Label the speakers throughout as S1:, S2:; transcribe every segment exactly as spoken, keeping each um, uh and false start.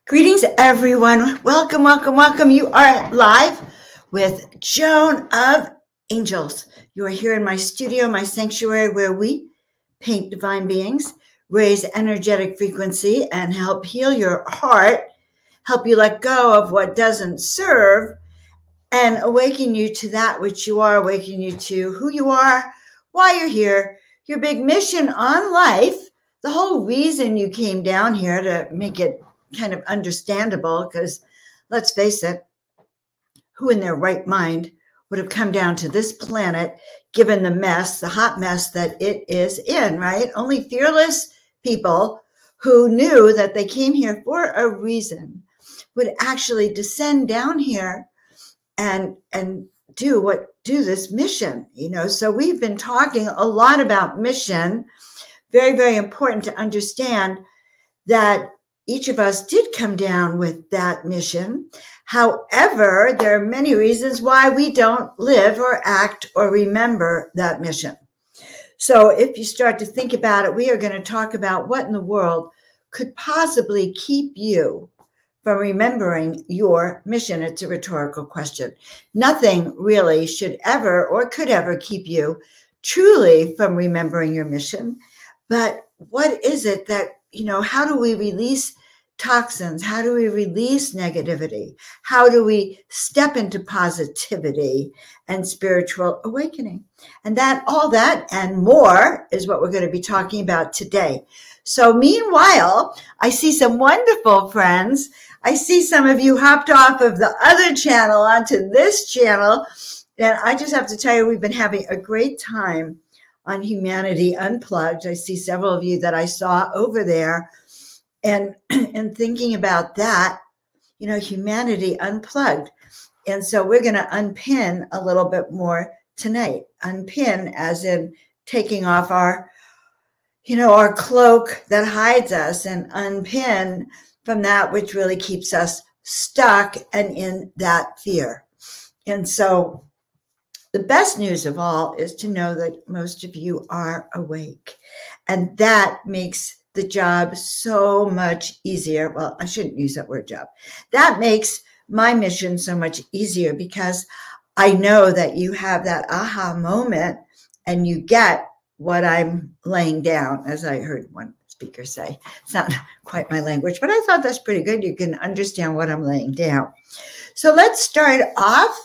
S1: Greetings, everyone. Welcome, welcome, welcome. You are live with Joan of Angels. You are here in my studio, my sanctuary, where we paint divine beings, raise energetic frequency, and help heal your heart, help you let go of what doesn't serve, and awaken you to that which you are, awaken you to who you are, why you're here, your big mission on life, the whole reason you came down here, to make it kind of understandable, because let's face it, who in their right mind would have come down to this planet given the mess, the hot mess that it is in, right? Only fearless people who knew that they came here for a reason would actually descend down here and and do what do this mission, you know. So we've been talking a lot about mission. Very, very important to understand that each of us did come down with that mission. However, there are many reasons why we don't live or act or remember that mission. So if you start to think about it, we are going to talk about what in the world could possibly keep you from remembering your mission. It's a rhetorical question. Nothing really should ever or could ever keep you truly from remembering your mission. But what is it that, you know, how do we release toxins? How do we release negativity? How do we step into positivity and spiritual awakening? And that, all that and more is what we're going to be talking about today. So meanwhile, I see some wonderful friends. I see some of you hopped off of the other channel onto this channel. And I just have to tell you, we've been having a great time on Humanity Unplugged. I see several of you that I saw over there, and and thinking about that, you know, Humanity Unplugged. And so we're going to unpin a little bit more tonight. Unpin as in taking off our, you know, our cloak that hides us, and unpin from that which really keeps us stuck and in that fear. And so the best news of all is to know that most of you are awake, and that makes the job so much easier. Well, I shouldn't use that word job. That makes my mission so much easier, because I know that you have that aha moment and you get what I'm laying down, as I heard one speaker say. It's not quite my language, but I thought that's pretty good. You can understand what I'm laying down. So let's start off.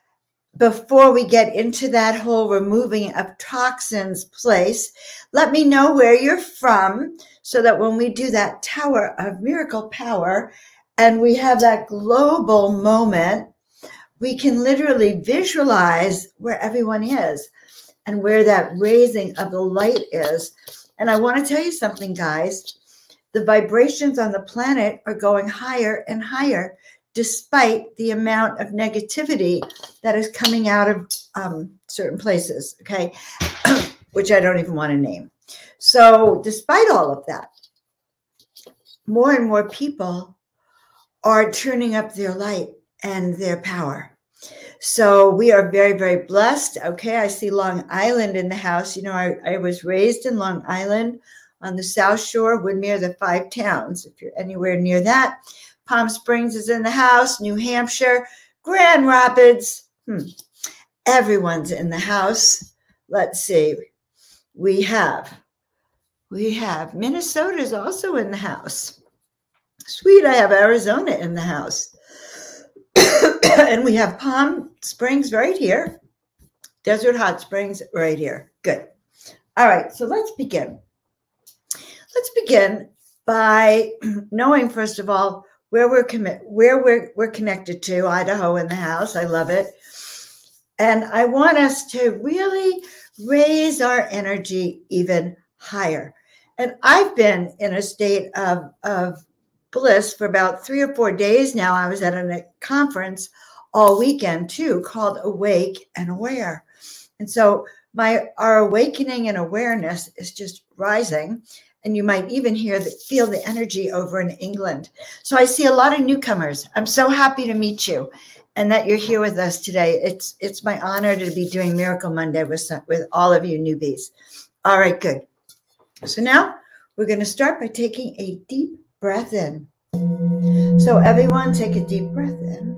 S1: Before we get into that whole removing of toxins place, let me know where you're from, so that when we do that Tower of Miracle Power and we have that global moment, we can literally visualize where everyone is and where that raising of the light is. And I want to tell you something, guys. The vibrations on the planet are going higher and higher, despite the amount of negativity that is coming out of um, certain places, okay, which I don't even want to name. So despite all of that, more and more people are turning up their light and their power. So we are very, very blessed. Okay, I see Long Island in the house. You know, I, I was raised in Long Island on the South Shore, Woodmere, the five towns. If you're anywhere near that, Palm Springs is in the house, New Hampshire, Grand Rapids. Hmm. Everyone's in the house. Let's see. We have, we have Minnesota is also in the house. Sweet, I have Arizona in the house. And we have Palm Springs right here. Desert Hot Springs right here. Good. All right, so let's begin. Let's begin by knowing, first of all, where we're commi- where we're we're connected to. Idaho in the house. I love it. And I want us to really raise our energy even higher. And I've been in a state of, of bliss for about three or four days now. I was at a conference all weekend too, called Awake and Aware. And so my our awakening and awareness is just rising. And you might even hear the, feel the energy over in England. So I see a lot of newcomers. I'm so happy to meet you and that you're here with us today. It's it's my honor to be doing Miracle Monday with, some, with all of you newbies. All right, good. So now we're going to start by taking a deep breath in. So everyone take a deep breath in.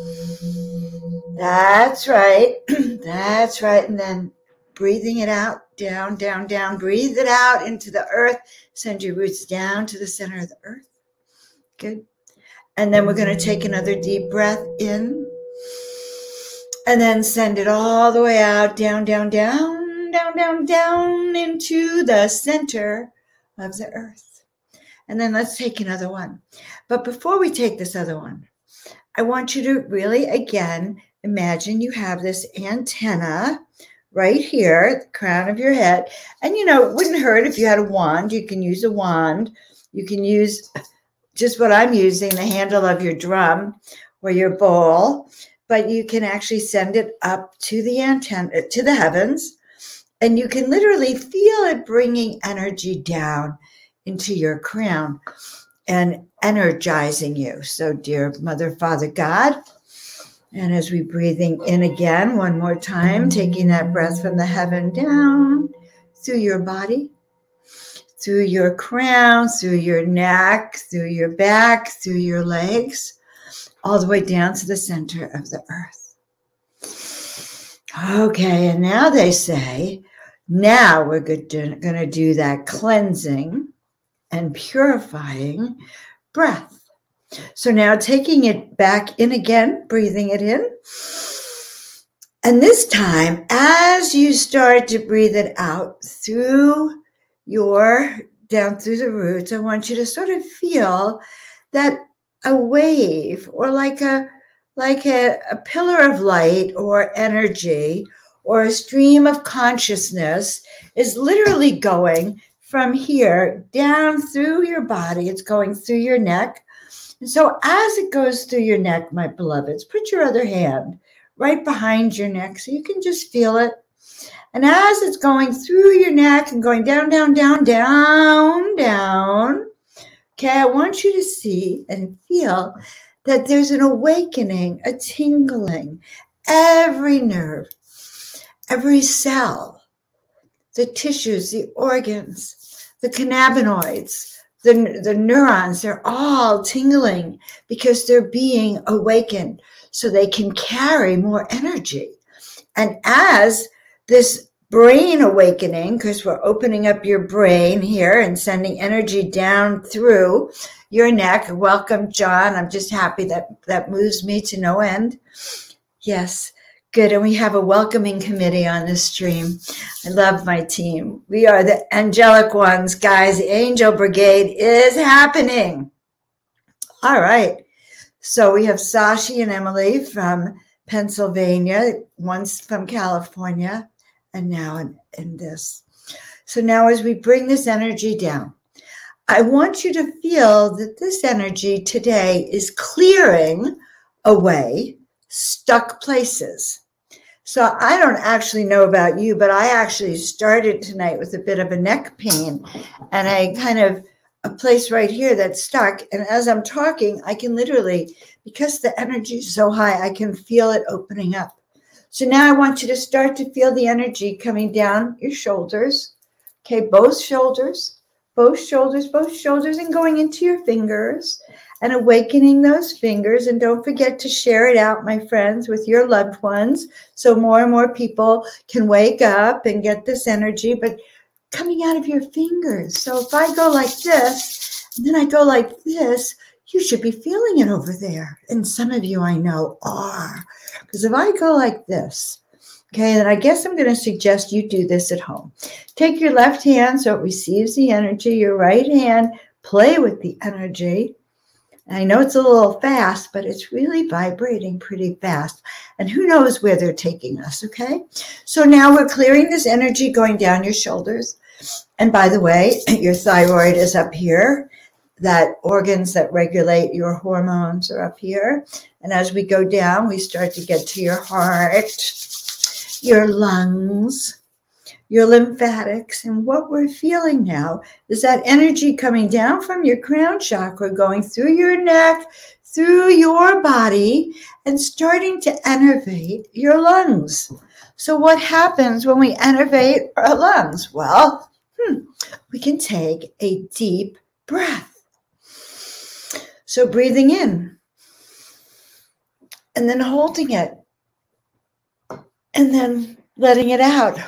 S1: That's right. That's right. And then breathing it out, down, down, down. Breathe it out into the earth. Send your roots down to the center of the earth. Good. And then we're going to take another deep breath in. And then send it all the way out, down, down, down, down, down, down into the center of the earth. And then let's take another one. But before we take this other one, I want you to really, again, imagine you have this antenna right here at the crown of your head. And, you know, it wouldn't hurt if you had a wand. You can use a wand. You can use just what I'm using, the handle of your drum or your bowl. But you can actually send it up to the antenna, to the heavens. And you can literally feel it bringing energy down into your crown and energizing you. So, dear Mother, Father, God, and as we breathing in again, one more time, taking that breath from the heaven down through your body, through your crown, through your neck, through your back, through your legs, all the way down to the center of the earth. Okay, and now they say, now we're going to do that cleansing and purifying breath. So now taking it back in again, breathing it in. And this time, as you start to breathe it out through your, down through the roots, I want you to sort of feel that a wave or like a, like a, a pillar of light or energy or a stream of consciousness is literally going from here down through your body. It's going through your neck. And so as it goes through your neck, my beloveds, put your other hand right behind your neck so you can just feel it. And as it's going through your neck and going down, down, down, down, down, okay, I want you to see and feel that there's an awakening, a tingling, every nerve, every cell, the tissues, the organs, the cannabinoids, the, the neurons, they're all tingling because they're being awakened so they can carry more energy. And as this brain awakening, because we're opening up your brain here and sending energy down through your neck. Welcome, John. I'm just happy that that moves me to no end. Yes. Good. And we have a welcoming committee on this stream. I love my team. We are the angelic ones, guys. The Angel Brigade is happening. All right. So we have Sashi and Emily from Pennsylvania, one's from California, and now in, in this. So now as we bring this energy down, I want you to feel that this energy today is clearing away stuck places. So I don't actually know about you, but I actually started tonight with a bit of a neck pain and I kind of a place right here that's stuck. And as I'm talking, I can literally, because the energy is so high, I can feel it opening up. So now I want you to start to feel the energy coming down your shoulders. Okay, both shoulders, both shoulders, both shoulders, and going into your fingers. And awakening those fingers. And don't forget to share it out, my friends, with your loved ones so more and more people can wake up and get this energy, but coming out of your fingers. So if I go like this, and then I go like this, you should be feeling it over there. And some of you I know are. Because if I go like this, okay, then I guess I'm going to suggest you do this at home. Take your left hand so it receives the energy. Your right hand, play with the energy. I know it's a little fast, but it's really vibrating pretty fast. And who knows where they're taking us, okay? So now we're clearing this energy going down your shoulders. And by the way, your thyroid is up here. That organs that regulate your hormones are up here. And as we go down, we start to get to your heart, your lungs, your lymphatics. And what we're feeling now is that energy coming down from your crown chakra, going through your neck, through your body, and starting to enervate your lungs. So what happens when we enervate our lungs? Well, hmm, we can take a deep breath. So breathing in and then holding it and then letting it out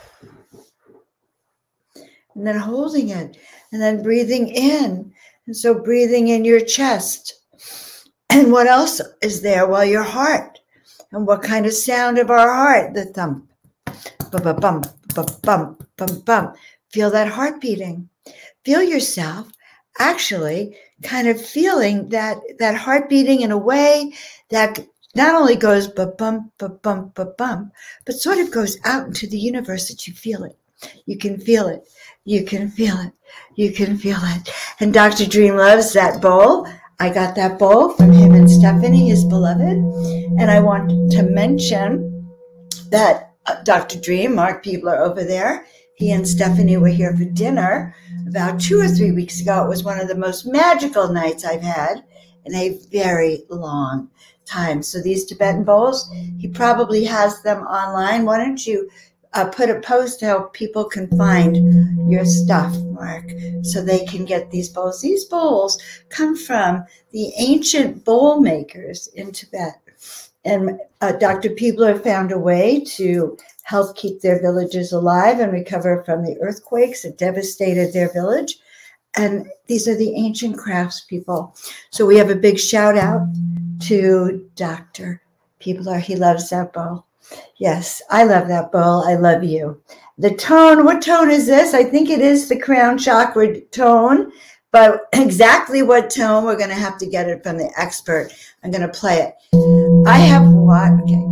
S1: and then holding it and then breathing in. And so breathing in your chest. And what else is there? Well, your heart. And what kind of sound of our heart? The thump. Ba-ba-bum, ba-bum, bum, bum. Feel that heart beating. Feel yourself actually kind of feeling that, that heart beating in a way that not only goes ba-bum, ba-bum, ba-bum, but sort of goes out into the universe that you feel it. You can feel it. You can feel it. You can feel it. And Doctor Dream loves that bowl. I got that bowl from him and Stephanie, his beloved. And I want to mention that uh, Doctor Dream, Mark Peebler over there, he and Stephanie were here for dinner about two or three weeks ago. It was one of the most magical nights I've had in a very long time. So these Tibetan bowls, he probably has them online. Why don't you uh, put a post to help people can find your stuff, Mark, so they can get these bowls. These bowls come from the ancient bowl makers in Tibet. And uh, Doctor Peebler found a way to help keep their villages alive and recover from the earthquakes that devastated their village. And these are the ancient craftspeople. So we have a big shout out to Doctor Peebler. He loves that bowl. Yes, I love that bowl. I love you. The tone, what tone is this? I think it is the crown chakra tone, but exactly what tone, we're going to have to get it from the expert. I'm going to play it. I have what? Okay.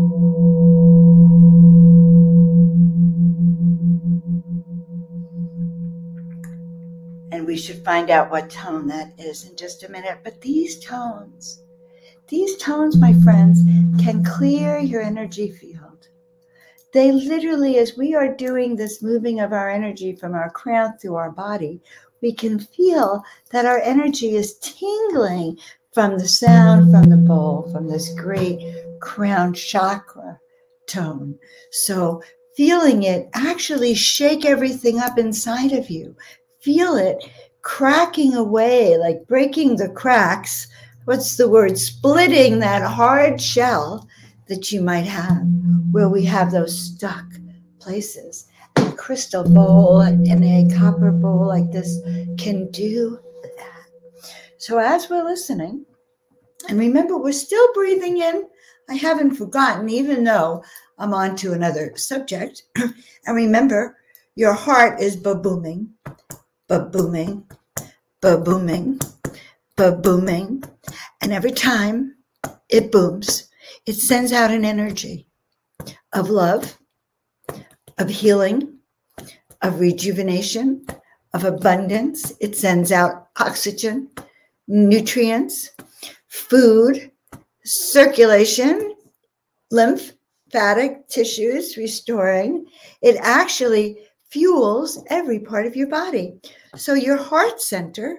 S1: And we should find out what tone that is in just a minute. But these tones, these tones, my friends, can clear your energy field. They literally, as we are doing this moving of our energy from our crown through our body, we can feel that our energy is tingling from the sound from the bowl, from this great crown chakra tone. So feeling it actually shake everything up inside of you. Feel it cracking away, like breaking the cracks. What's the word? Splitting that hard shell that you might have, where we have those stuck places. And a crystal bowl and a copper bowl like this can do that. So as we're listening, and remember, we're still breathing in. I haven't forgotten, even though I'm on to another subject. And remember, your heart is ba-booming, ba-booming, ba-booming, ba-booming. And every time it booms, it sends out an energy of love, of healing, of rejuvenation, of abundance. It sends out oxygen, nutrients, food, circulation, lymphatic tissues restoring. It actually fuels every part of your body. So your heart center,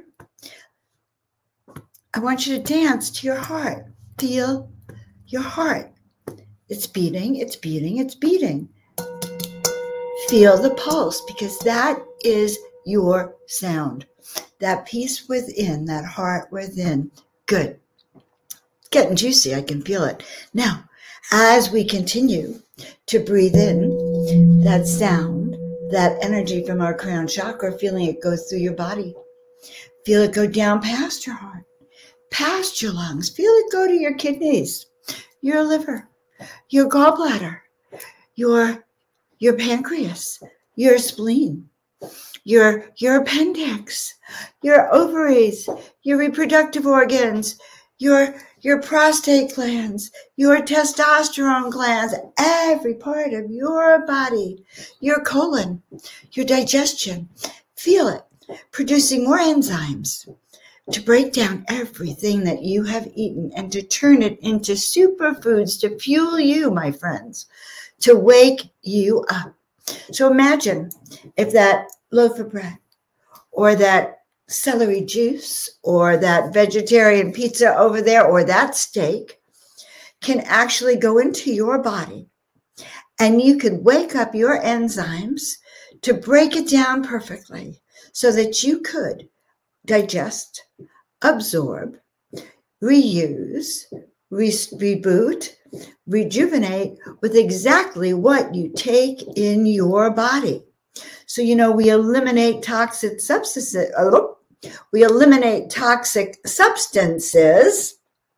S1: I want you to dance to your heart. Feel your heart. It's beating, it's beating, it's beating. Feel the pulse, because that is your sound. That peace within, that heart within. Good. Getting juicy, I can feel it. Now, as we continue to breathe in that sound, that energy from our crown chakra, feeling it go through your body. Feel it go down past your heart, past your lungs. Feel it go to your kidneys, your liver, your gallbladder, your, your pancreas, your spleen, your, your appendix, your ovaries, your reproductive organs, your, your prostate glands, your testosterone glands, every part of your body, your colon, your digestion. Feel it producing more enzymes to break down everything that you have eaten and to turn it into superfoods to fuel you, my friends, to wake you up. So imagine if that loaf of bread or that celery juice or that vegetarian pizza over there or that steak can actually go into your body, and you could wake up your enzymes to break it down perfectly so that you could digest, absorb, reuse, re- reboot, rejuvenate with exactly what you take in your body. So, you know, we eliminate toxic substances. We eliminate toxic substances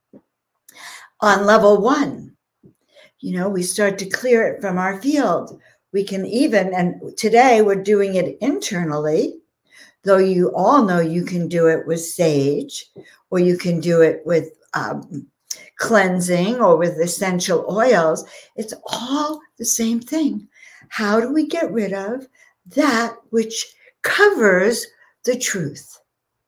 S1: on level one. You know, we start to clear it from our field. We can even, and today we're doing it internally, though you all know you can do it with sage, or you can do it with um, cleansing or with essential oils. It's all the same thing. How do we get rid of that which covers the truth,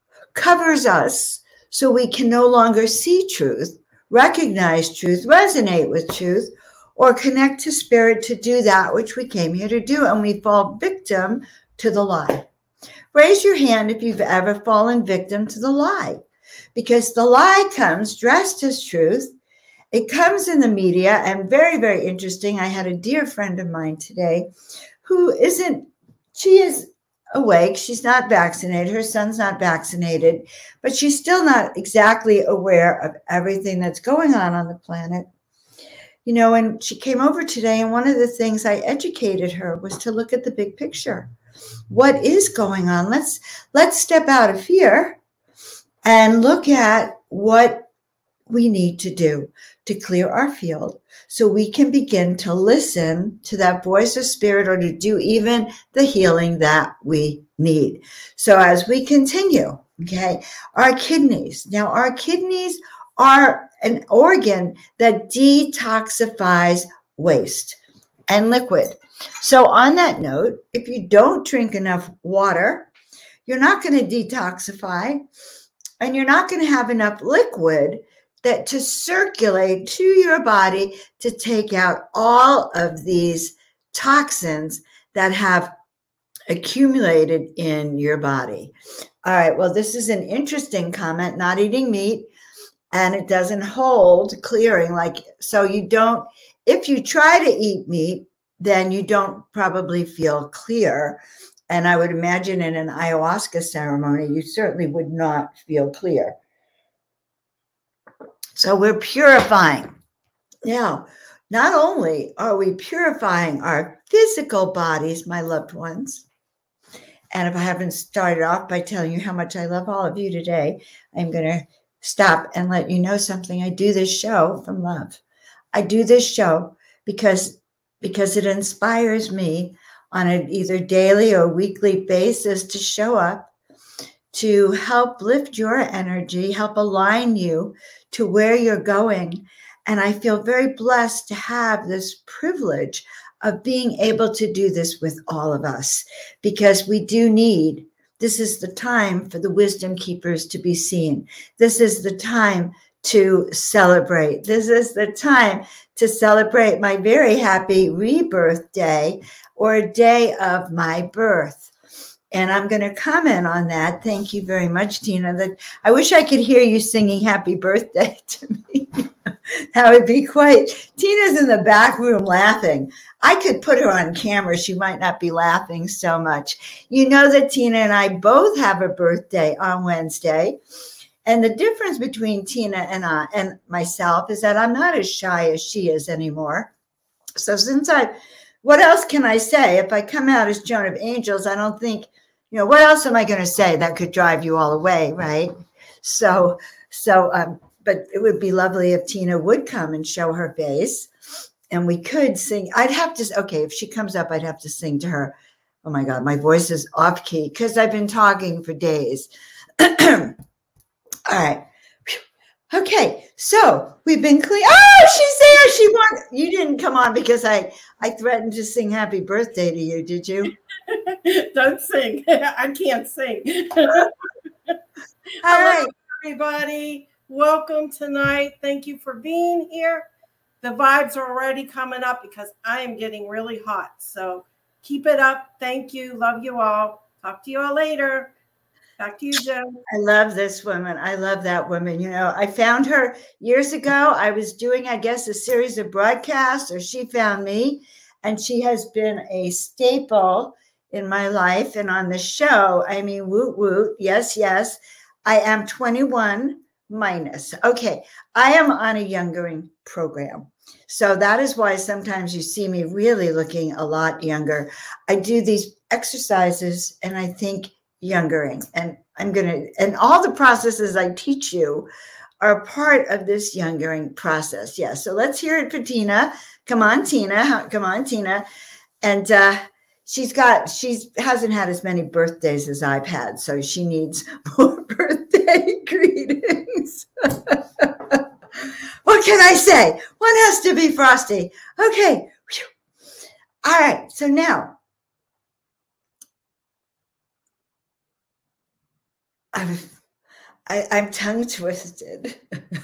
S1: covers us so we can no longer see truth, recognize truth, resonate with truth, or connect to spirit to do that which we came here to do, and we fall victim to the lie? Raise your hand if you've ever fallen victim to the lie, because the lie comes dressed as truth. It comes in the media, and very, very interesting. I had a dear friend of mine today who isn't, she is awake. She's not vaccinated. Her son's not vaccinated, but she's still not exactly aware of everything that's going on on the planet. You know, and she came over today, and one of the things I educated her was to look at the big picture. What is going on? Let's let's step out of fear and look at what we need to do to clear our field so we can begin to listen to that voice of spirit, or to do even the healing that we need. So as we continue, okay, our kidneys. Now, our kidneys are an organ that detoxifies waste and liquid. So on that note, if you don't drink enough water, you're not going to detoxify, and you're not going to have enough liquid that to circulate to your body to take out all of these toxins that have accumulated in your body. All right, well, this is an interesting comment, not eating meat, and it doesn't hold clearing. Like, so you don't, if you try to eat meat, then you don't probably feel clear. And I would imagine in an ayahuasca ceremony, you certainly would not feel clear. So we're purifying. Now, not only are we purifying our physical bodies, my loved ones, and if I haven't started off by telling you how much I love all of you today, I'm going to stop and let you know something. I do this show from love. I do this show because, because it inspires me on an either daily or weekly basis to show up, to help lift your energy, help align you to where you're going. And I feel very blessed to have this privilege of being able to do this with all of us, because we do need, this is the time for the wisdom keepers to be seen. This is the time to celebrate. This is the time to celebrate my very happy rebirth day, or a day of my birth. And I'm going to comment on that. Thank you very much, Tina. That I wish I could hear you singing happy birthday to me. That would be quite. Tina's in the back room laughing. I could put her on camera. She might not be laughing so much. You know that Tina and I both have a birthday on Wednesday. And the difference between Tina and I and myself is that I'm not as shy as she is anymore. So since I, what else can I say? If I come out as Joan of Angels, I don't think, you know, what else am I going to say that could drive you all away, right? So, so, um, but it would be lovely if Tina would come and show her face, and we could sing. I'd have to, okay, if she comes up, I'd have to sing to her. Oh my God, my voice is off key because I've been talking for days. All right. Okay, so we've been clean. Oh, she's there. She won. You didn't come on because I, I threatened to sing happy birthday to you, did you?
S2: Don't sing. I can't sing.
S1: All
S2: Hello,
S1: right.
S2: everybody. Welcome tonight. Thank you for being here. The vibes are already coming up because I am getting really hot. So keep it up. Thank you. Love you all. Talk to you all later. Back to you, Joe.
S1: I love this woman. I love that woman. You know, I found her years ago. I was doing, I guess, a series of broadcasts, or she found me, and she has been a staple in my life and on the show. I mean, woot, woot. Yes, yes. I am twenty-one minus. Okay, I am on a youngering program. So that is why sometimes you see me really looking a lot younger. I do these exercises and I think youngering, and I'm going to, and all the processes I teach you are part of this youngering process. Yeah. So let's hear it for Tina. Come on, Tina. Come on, Tina. And uh, she's got, she's hasn't had as many birthdays as I've had. So she needs more birthday greetings. What can I say? One has to be frosty. Okay. All right. So now I'm, I, I'm tongue twisted.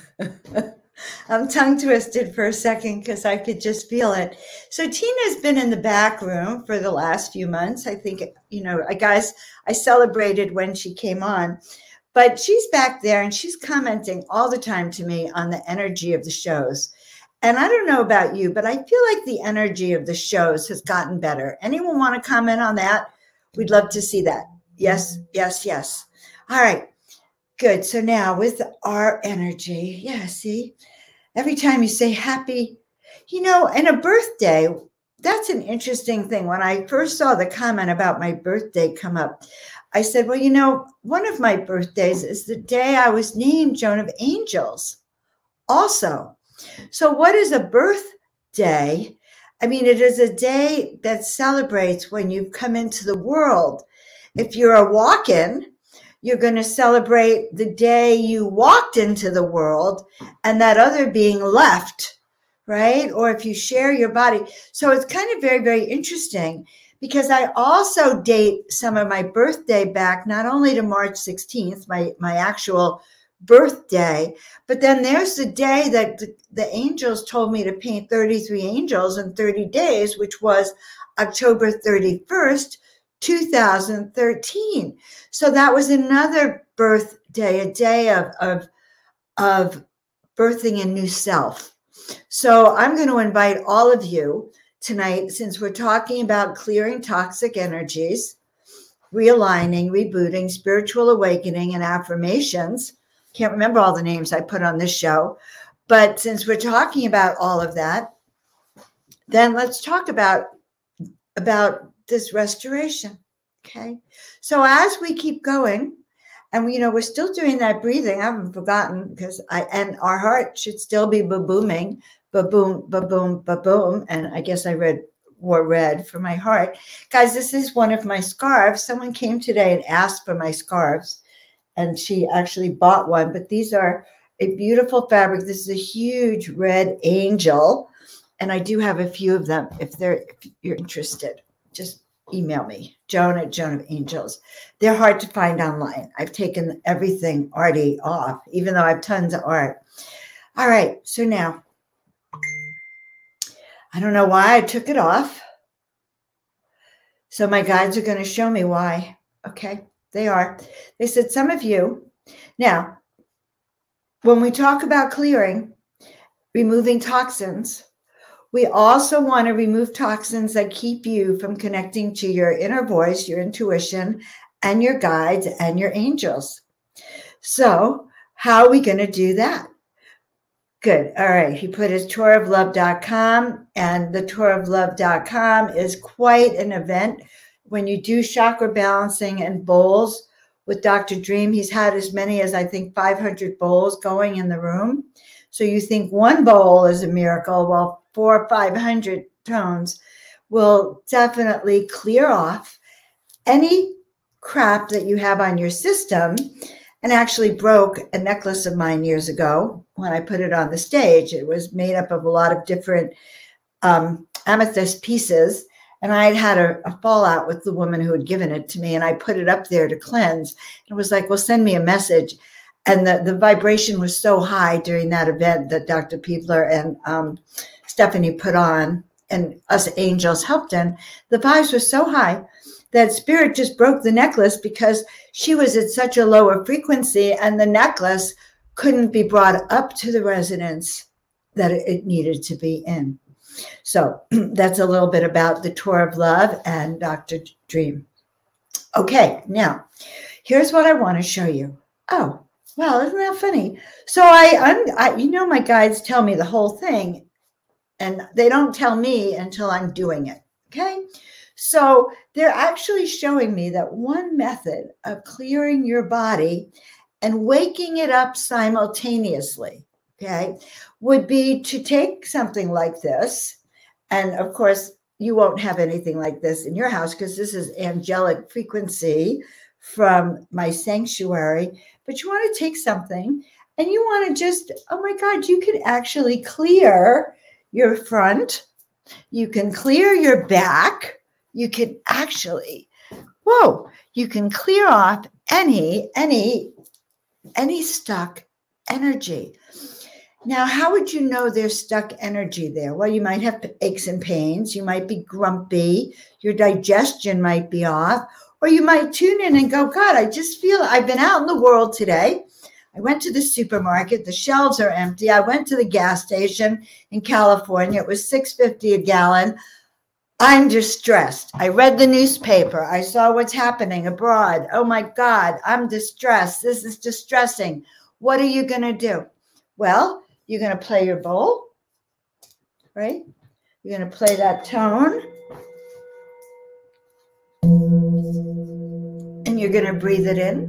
S1: I'm tongue twisted for a second because I could just feel it. So Tina's been in the back room for the last few months. I think, you know, I guys, I celebrated when she came on. But she's back there and she's commenting all the time to me on the energy of the shows. And I don't know about you, but I feel like the energy of the shows has gotten better. Anyone want to comment on that? We'd love to see that. Yes, yes, yes. All right, good. So now with our energy, yeah, see, every time you say happy, you know, and a birthday, that's an interesting thing. When I first saw the comment about my birthday come up, I said, well, you know, one of my birthdays is the day I was named Joan of Angels also. So what is a birthday? I mean, it is a day that celebrates when you've come into the world. If you're a walk-in, you're going to celebrate the day you walked into the world and that other being left, right? Or if you share your body. So it's kind of very, very interesting. Because I also date some of my birthday back, not only to March sixteenth, my, my actual birthday, but then there's the day that the, the angels told me to paint thirty-three angels in thirty days, which was October thirty-first, two thousand thirteen. So that was another birthday, a day of, of, of birthing a new self. So I'm going to invite all of you tonight, since we're talking about clearing toxic energies, realigning, rebooting, spiritual awakening, and affirmations. Can't remember all the names I put on this show, but since we're talking about all of that, then let's talk about, about this restoration. Okay. So as we keep going, and you know, we're still doing that breathing, I haven't forgotten, because I, and our heart should still be booming. Ba-boom, ba-boom, ba-boom. And I guess I read wore red for my heart. Guys, this is one of my scarves. Someone came today and asked for my scarves, and she actually bought one. But these are a beautiful fabric. This is a huge red angel, and I do have a few of them. If they're if you're interested, just email me, Joan at Joan of Angels. They're hard to find online. I've taken everything arty off, even though I have tons of art. All right, so now, I don't know why I took it off. So my guides are going to show me why. Okay, they are. They said, some of you. Now, when we talk about clearing, removing toxins, we also want to remove toxins that keep you from connecting to your inner voice, your intuition, and your guides and your angels. So how are we going to do that? Good. All right. He put his tour of love dot com, and the tour of love dot com is quite an event. When you do chakra balancing and bowls with Doctor Dream, he's had as many as I think five hundred bowls going in the room. So you think one bowl is a miracle. Well, four or five hundred tones will definitely clear off any crap that you have on your system. And actually broke a necklace of mine years ago when I put it on the stage. It was made up of a lot of different um, amethyst pieces. And I had had a, a fallout with the woman who had given it to me. And I put it up there to cleanse. It was like, well, send me a message. And the, the vibration was so high during that event that Doctor Piepler and um, Stephanie put on, and us angels helped in. The vibes were so high that spirit just broke the necklace because she was at such a lower frequency, and the necklace couldn't be brought up to the resonance that it needed to be in. So that's a little bit about the Tour of Love and Doctor Dream. Okay, now here's what I want to show you. Oh, Well, isn't that funny? So I, I'm, I, you know, my guides tell me the whole thing, and they don't tell me until I'm doing it. Okay. So they're actually showing me that one method of clearing your body and waking it up simultaneously, okay, would be to take something like this. And of course, you won't have anything like this in your house because this is angelic frequency from my sanctuary. But you want to take something and you want to just, oh my God, you could actually clear your front. You can clear your back. You can actually, whoa, you can clear off any, any, any stuck energy. Now, how would you know there's stuck energy there? Well, you might have aches and pains. You might be grumpy. Your digestion might be off. Or you might tune in and go, God, I just feel I've been out in the world today. I went to the supermarket. The shelves are empty. I went to the gas station in California. It was six fifty a gallon. I'm distressed. I read the newspaper. I saw what's happening abroad. Oh my God, I'm distressed. This is distressing. What are you going to do? Well, you're going to play your bowl, right? You're going to play that tone. And you're going to breathe it in.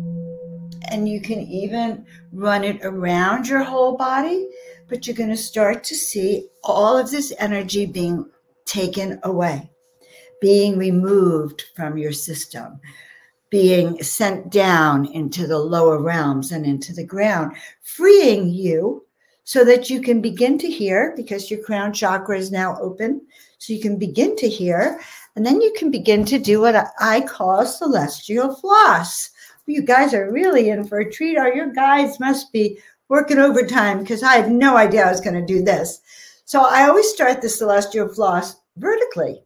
S1: And you can even run it around your whole body, but you're going to start to see all of this energy being taken away, being removed from your system, being sent down into the lower realms and into the ground, freeing you so that you can begin to hear, because your crown chakra is now open, so you can begin to hear, and then you can begin to do what I call celestial floss. You guys are really in for a treat, or your guys must be working overtime because I had no idea I was going to do this. So I always start the celestial floss vertically.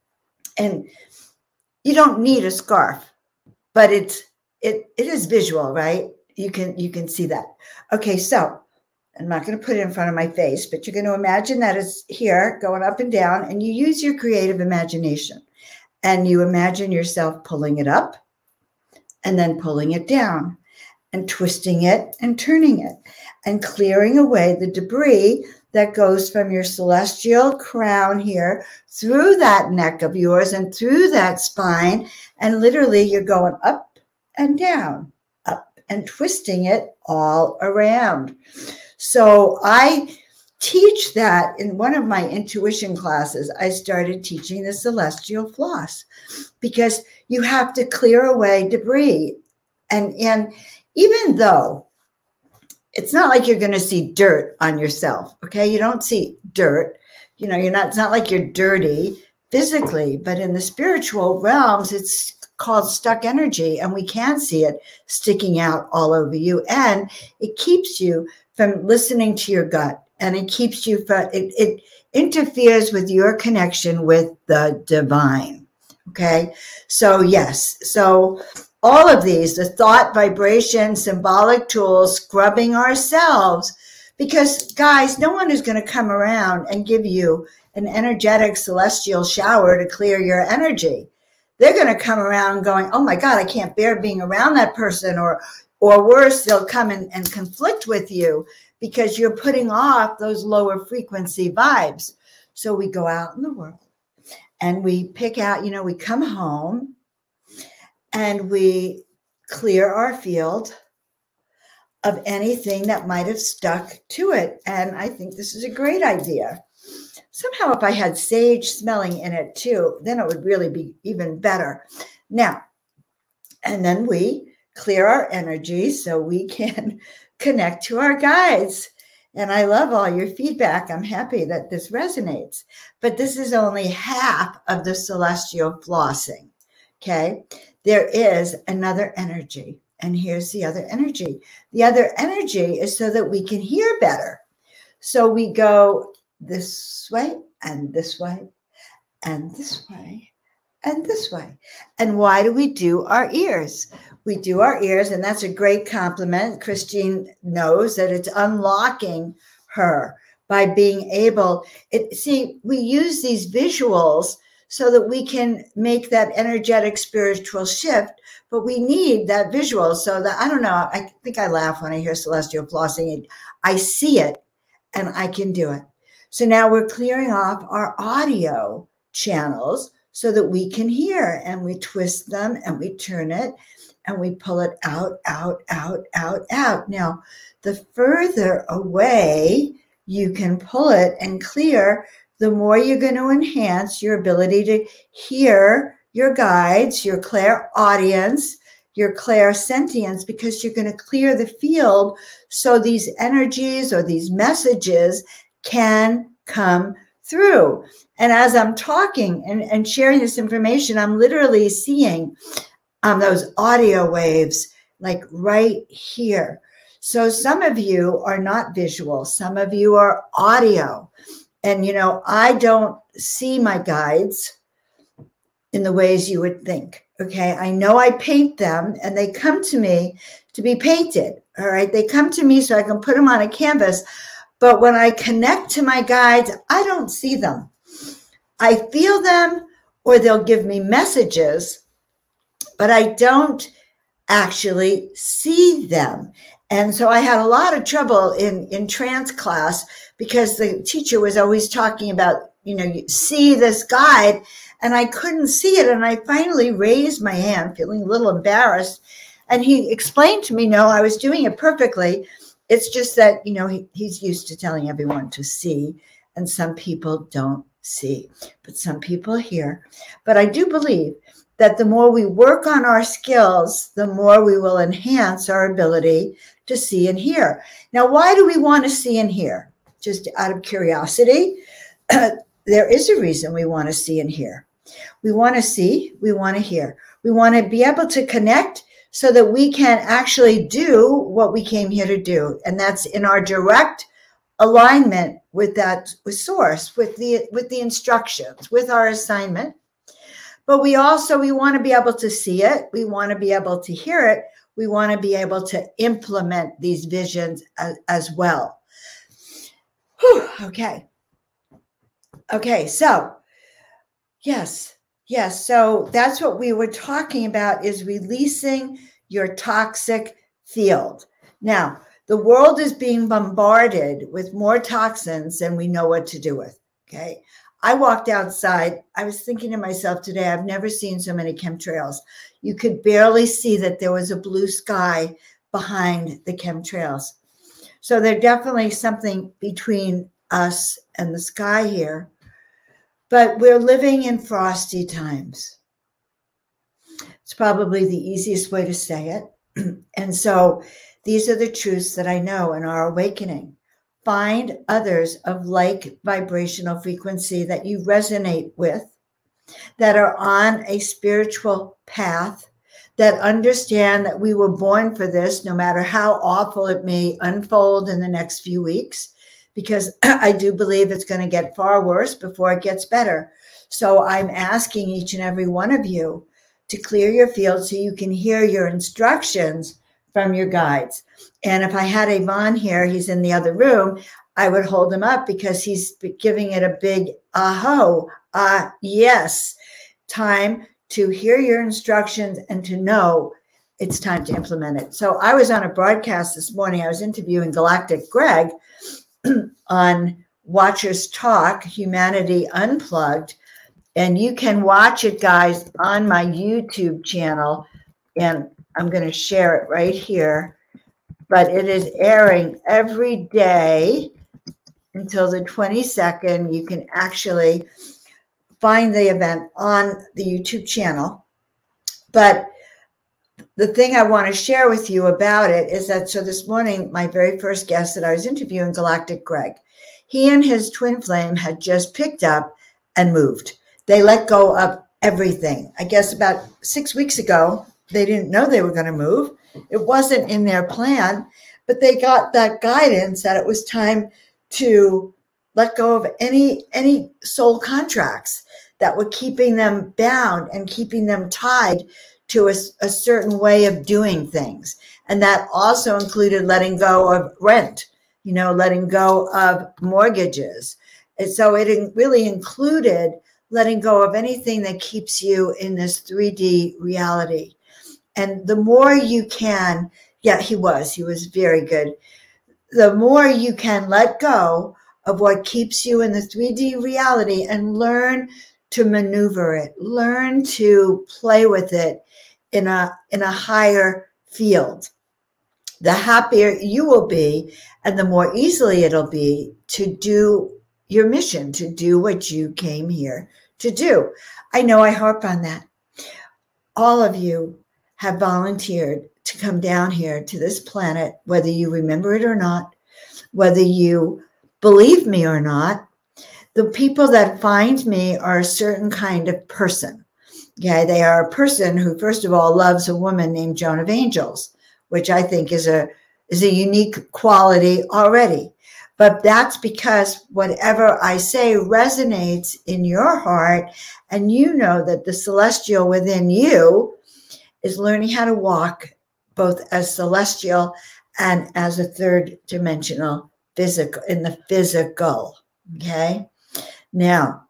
S1: And you don't need a scarf, but it's it it is visual, right? You can you can see that. Okay, so I'm not going to put it in front of my face, but you're going to imagine that it's here going up and down, and you use your creative imagination. And you imagine yourself pulling it up and then pulling it down and twisting it and turning it and clearing away the debris that goes from your celestial crown here through that neck of yours and through that spine. And literally you're going up and down, up and twisting it all around. So I teach that in one of my intuition classes. I started teaching the celestial floss because you have to clear away debris. And, and even though it's not like you're going to see dirt on yourself, okay? You don't see dirt. You know, you're not, it's not like you're dirty physically, but in the spiritual realms, it's called stuck energy, and we can see it sticking out all over you. And it keeps you from listening to your gut, and it keeps you from, it, it interferes with your connection with the divine, okay? So yes, so all of these, the thought, vibration, symbolic tools, scrubbing ourselves, because guys, no one is going to come around and give you an energetic celestial shower to clear your energy. They're going to come around going, oh my God, I can't bear being around that person, or, or worse, they'll come in and conflict with you because you're putting off those lower frequency vibes. So we go out in the world and we pick out, you know, we come home and we clear our field of anything that might have stuck to it. And I think this is a great idea. Somehow, if I had sage smelling in it too, then it would really be even better. Now, and then we clear our energy so we can connect to our guides. And I love all your feedback. I'm happy that this resonates. But this is only half of the celestial flossing, okay? There is another energy, and here's the other energy. The other energy is so that we can hear better. So we go this way and this way and this way and this way. And why do we do our ears? We do our ears, and that's a great compliment. Christine knows that it's unlocking her by being able, it, see, we use these visuals so that we can make that energetic spiritual shift. But we need that visual so that, I don't know, I think I laugh when I hear celestial flossing. I see it and I can do it. So now we're clearing off our audio channels so that we can hear, and we twist them and we turn it and we pull it out, out, out, out, out. Now, the further away you can pull it and clear, the more you're going to enhance your ability to hear your guides, your clairaudience, your clairsentience, because you're going to clear the field so these energies or these messages can come through. And as I'm talking and, and sharing this information, I'm literally seeing um, those audio waves like right here. So some of you are not visual. Some of you are audio. And, you know, I don't see my guides in the ways you would think. Okay. I know I paint them and they come to me to be painted. All right. They come to me so I can put them on a canvas. But when I connect to my guides, I don't see them. I feel them, or they'll give me messages, but I don't actually see them. And so I had a lot of trouble in, in trance class because the teacher was always talking about, you know, you see this guide, and I couldn't see it. And I finally raised my hand, feeling a little embarrassed. And he explained to me, no, I was doing it perfectly. It's just that, you know, he, he's used to telling everyone to see, and some people don't see, but some people hear. But I do believe that the more we work on our skills, the more we will enhance our ability to see and hear. Now, why do we want to see and hear? Just out of curiosity, uh, there is a reason we want to see and hear. We want to see, we want to hear. We want to be able to connect so that we can actually do what we came here to do. And that's in our direct alignment with that, with source, with the, with the instructions, with our assignment. But we also, we want to be able to see it. We want to be able to hear it. We want to be able to implement these visions as, as well. Whew, okay. Okay. So yes. Yes. So that's what we were talking about, is releasing your toxic field. Now, the world is being bombarded with more toxins than we know what to do with. Okay. I walked outside. I was thinking to myself today, I've never seen so many chemtrails. You could barely see that there was a blue sky behind the chemtrails. So there's definitely something between us and the sky here. But we're living in frosty times. It's probably the easiest way to say it. And so these are the truths that I know in our awakening. Find others of like vibrational frequency that you resonate with, that are on a spiritual path, that understand that we were born for this, no matter how awful it may unfold in the next few weeks. Because I do believe it's going to get far worse before it gets better. So I'm asking each and every one of you to clear your field so you can hear your instructions from your guides. And if I had Yvonne here, he's in the other room, I would hold him up because he's giving it a big aho, ah, uh, yes, time to hear your instructions and to know it's time to implement it. So I was on a broadcast this morning. I was interviewing Galactic Greg on Watchers Talk, Humanity Unplugged. And you can watch it, guys, on my YouTube channel. And I'm going to share it right here. But it is airing every day until the twenty-second. You can actually find the event on the YouTube channel. But the thing I want to share with you about it is that, so this morning, my very first guest that I was interviewing, Galactic Greg, he and his twin flame had just picked up and moved. They let go of everything. I guess about six weeks ago, they didn't know they were going to move. It wasn't in their plan, but they got that guidance that it was time to let go of any, any soul contracts that were keeping them bound and keeping them tied to a, a certain way of doing things. And that also included letting go of rent, you know, letting go of mortgages. And so it really included letting go of anything that keeps you in this three D reality. And the more you can, yeah, he was, he was very good. The more you can let go of what keeps you in the three D reality and learn to maneuver it, learn to play with it in a, in a higher field, the happier you will be and the more easily it'll be to do your mission, to do what you came here to do. I know I harp on that. All of you have volunteered to come down here to this planet, whether you remember it or not, whether you believe me or not. The people that find me are a certain kind of person. Okay, they are a person who, first of all, loves a woman named Joan of Angels, which I think is a is a unique quality already. But that's because whatever I say resonates in your heart, and you know that the celestial within you is learning how to walk both as celestial and as a third dimensional physical, in the physical. Okay. Now,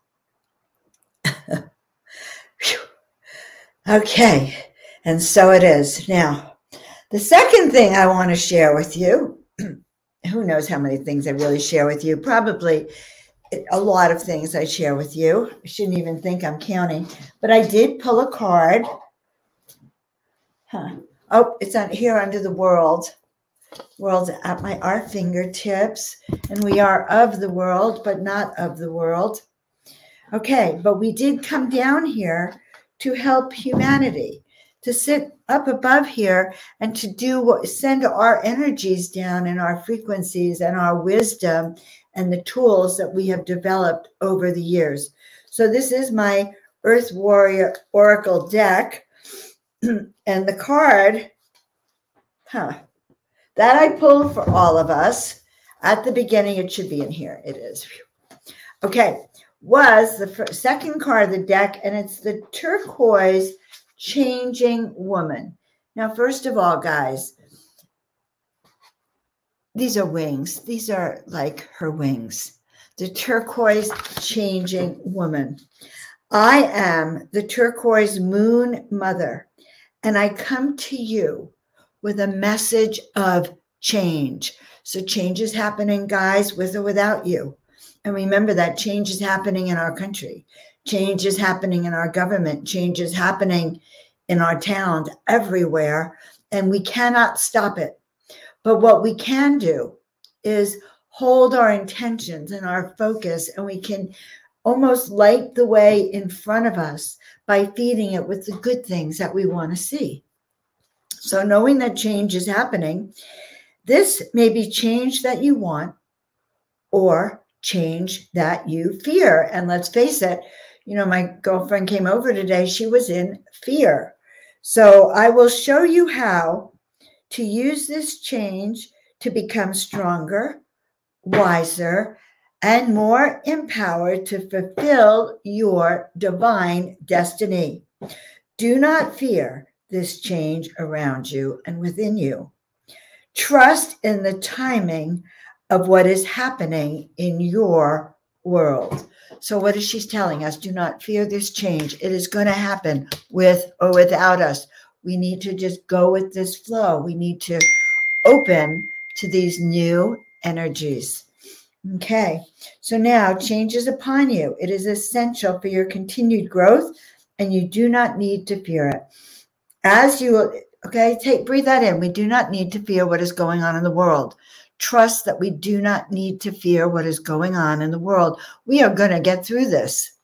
S1: okay. And so it is. Now, the second thing I want to share with you, who knows how many things I really share with you, probably a lot of things I share with you. I shouldn't even think I'm counting, but I did pull a card. Huh. Oh, it's on here under the world. World's at my our fingertips, and we are of the world, but not of the world. Okay, but we did come down here to help humanity, to sit up above here and to do what, send our energies down and our frequencies and our wisdom and the tools that we have developed over the years. So this is my Earth Warrior Oracle deck, and the card, huh, that I pulled for all of us at the beginning, it should be in here. It is. Okay, was the first, second card of the deck, and it's the turquoise changing woman. Now, first of all, guys, these are wings. These are like her wings. The turquoise changing woman. I am the turquoise moon mother, and I come to you with a message of change. So change is happening, guys, with or without you. And remember that change is happening in our country. Change is happening in our government. Change is happening in our towns, everywhere. And we cannot stop it. But what we can do is hold our intentions and our focus, and we can almost light the way in front of us by feeding it with the good things that we want to see. So knowing that change is happening, this may be change that you want or change that you fear. And let's face it, you know, my girlfriend came over today. She was in fear. So I will show you how to use this change to become stronger, wiser, and more empowered to fulfill your divine destiny. Do not fear this change around you and within you. Trust in the timing of what is happening in your world. So what is she telling us? Do not fear this change. It is going to happen with or without us. We need to just go with this flow. We need to open to these new energies. Okay, so now change is upon you. It is essential for your continued growth, and you do not need to fear it. As you, okay, take, breathe that in. We do not need to fear what is going on in the world. Trust that we do not need to fear what is going on in the world. We are going to get through this.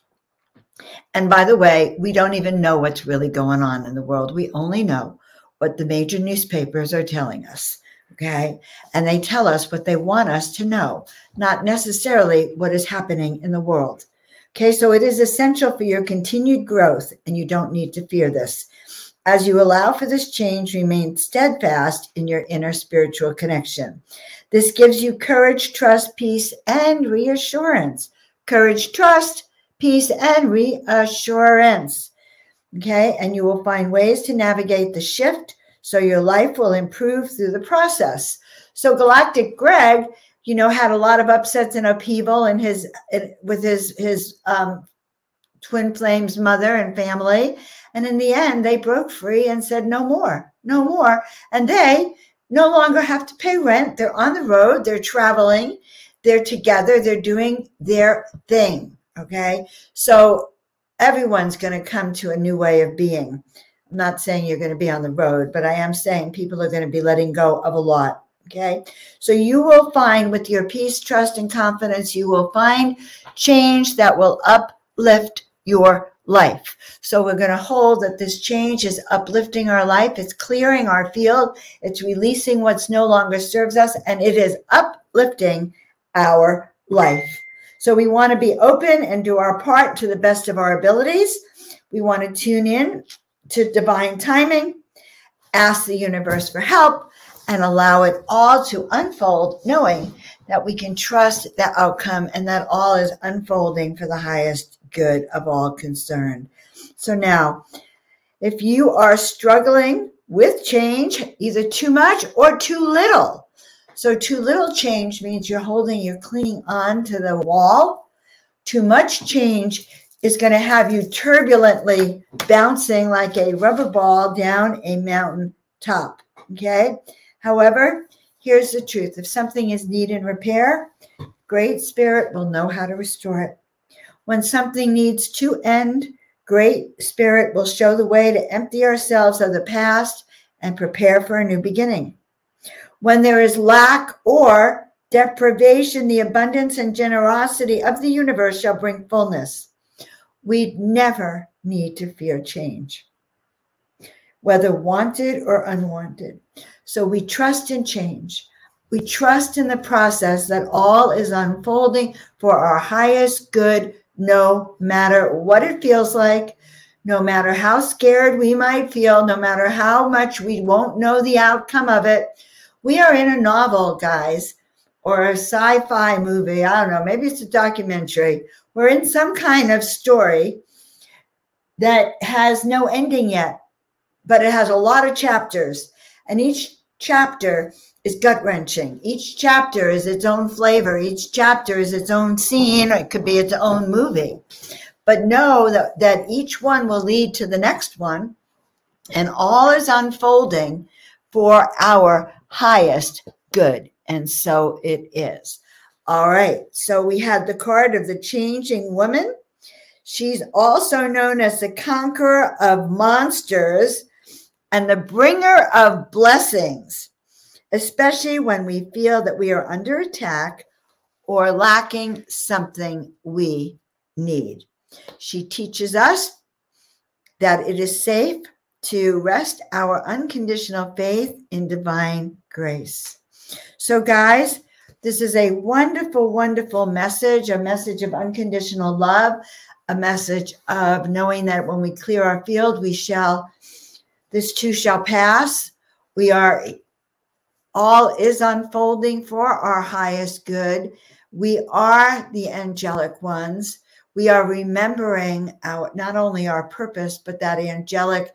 S1: And by the way, we don't even know what's really going on in the world. We only know what the major newspapers are telling us. Okay. And they tell us what they want us to know, not necessarily what is happening in the world. Okay. So it is essential for your continued growth, and you don't need to fear this. As you allow for this change, remain steadfast in your inner spiritual connection. This gives you courage, trust, peace, and reassurance. Courage, trust, peace, and reassurance. Okay. And you will find ways to navigate the shift, so your life will improve through the process. So Galactic Greg, you know, had a lot of upsets and upheaval in his, in, with his, his um, twin flames mother and family. And in the end, they broke free and said, no more, no more. And they no longer have to pay rent. They're on the road. They're traveling. They're together. They're doing their thing. Okay. So everyone's going to come to a new way of being. I'm not saying you're going to be on the road, but I am saying people are going to be letting go of a lot. Okay. So you will find with your peace, trust, and confidence, you will find change that will uplift your life. So we're going to hold that this change is uplifting our life. It's clearing our field. It's releasing what's no longer serves us, and it is uplifting our life. So we want to be open and do our part to the best of our abilities. We want to tune in to divine timing, ask the universe for help, and allow it all to unfold, knowing that we can trust the outcome and that all is unfolding for the highest good of all concerned. So now, if you are struggling with change, either too much or too little. So too little change means you're holding, you're clinging on to the wall. Too much change is going to have you turbulently bouncing like a rubber ball down a mountain top. Okay. However, here's the truth. If something is needed repair, Great Spirit will know how to restore it. When something needs to end, Great Spirit will show the way to empty ourselves of the past and prepare for a new beginning. When there is lack or deprivation, the abundance and generosity of the universe shall bring fullness. We never need to fear change, whether wanted or unwanted. So we trust in change. We trust in the process that all is unfolding for our highest good, no matter what it feels like, no matter how scared we might feel, no matter how much we won't know the outcome of it. We are in a novel, guys, or a sci-fi movie. I don't know, maybe it's a documentary. We're in some kind of story that has no ending yet, but it has a lot of chapters, and each chapter is gut-wrenching. Each chapter is its own flavor. Each chapter is its own scene, or it could be its own movie. But know that, that each one will lead to the next one, and all is unfolding for our highest good. And so it is. All right. So we had the card of the changing woman. She's also known as the conqueror of monsters and the bringer of blessings, especially when we feel that we are under attack or lacking something we need. She teaches us that it is safe to rest our unconditional faith in divine grace. So, guys, this is a wonderful, wonderful message, a message of unconditional love, a message of knowing that when we clear our field, we shall, this too shall pass. We are, all is unfolding for our highest good. We are the angelic ones. We are remembering our, not only our purpose, but that angelic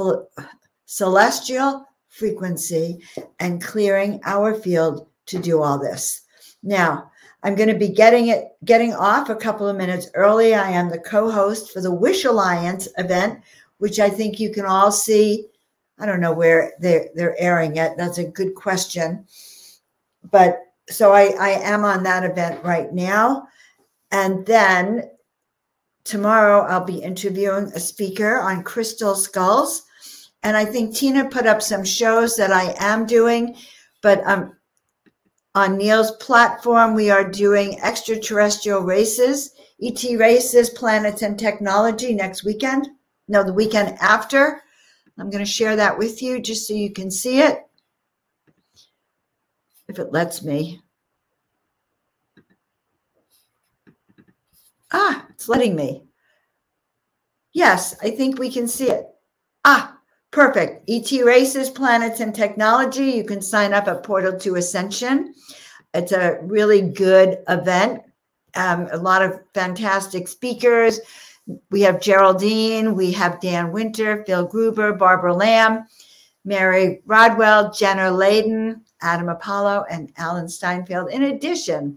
S1: celestial frequency and clearing our field to do all this. Now, I'm going to be getting it, getting off a couple of minutes early. I am the co-host for the Wish Alliance event, which I think you can all see. I don't know where they're, they're airing it. That's a good question. But so I, I am on that event right now. And then tomorrow I'll be interviewing a speaker on crystal skulls. And I think Tina put up some shows that I am doing, but um, on Neil's platform, we are doing extraterrestrial races, E T races, planets and technology next weekend. No, the weekend after. I'm going to share that with you just so you can see it, if it lets me. Ah, it's letting me. Yes, I think we can see it. Ah, perfect. E T races, planets and technology. You can sign up at Portal to Ascension. It's a really good event. Um, a lot of fantastic speakers. We have Geraldine, we have Dan Winter, Phil Gruber, Barbara Lamb, Mary Rodwell, Jenna Layden, Adam Apollo, and Alan Steinfeld. In addition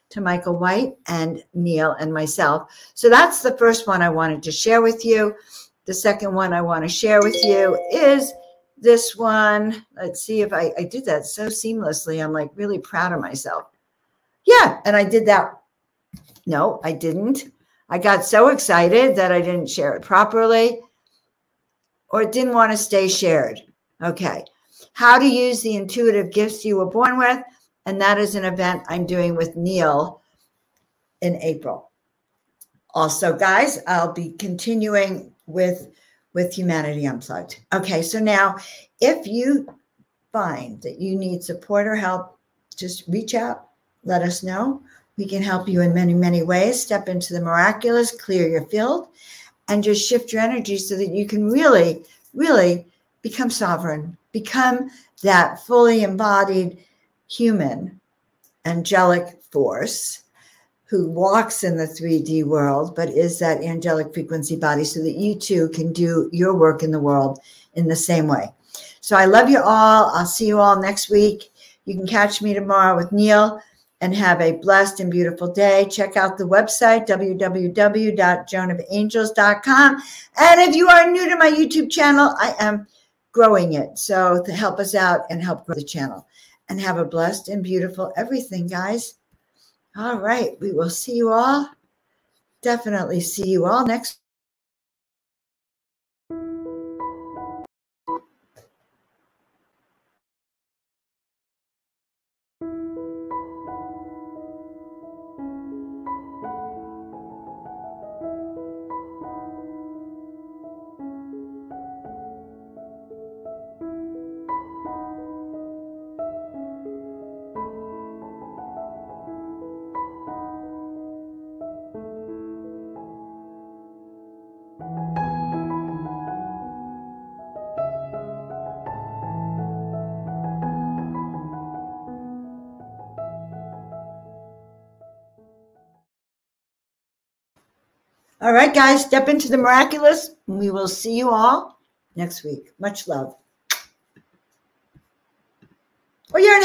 S1: to Michael White and Neil and myself. So that's the first one I wanted to share with you. The second one I want to share with you is this one. Let's see if I, I did that so seamlessly. I'm like really proud of myself. Yeah, and I did that. No, I didn't. I got so excited that I didn't share it properly, or it didn't want to stay shared. Okay. How to use the intuitive gifts you were born with. And that is an event I'm doing with Neil in April. Also, guys, I'll be continuing with, with Humanity Unplugged. Okay, so now if you find that you need support or help, just reach out, let us know. We can help you in many, many ways. Step into the miraculous, clear your field, and just shift your energy so that you can really, really become sovereign, become that fully embodied human angelic force who walks in the three D world, but is that angelic frequency body so that you too can do your work in the world in the same way. So I love you all. I'll see you all next week. You can catch me tomorrow with Neil, and have a blessed and beautiful day. Check out the website, w w w dot joan of angels dot com. And if you are new to my YouTube channel, I am growing it. So to help us out and help grow the channel. And have a blessed and beautiful everything, guys. All right. We will see you all. Definitely see you all next All right, guys, step into the miraculous. We will see you all next week. Much love. Oh, you're in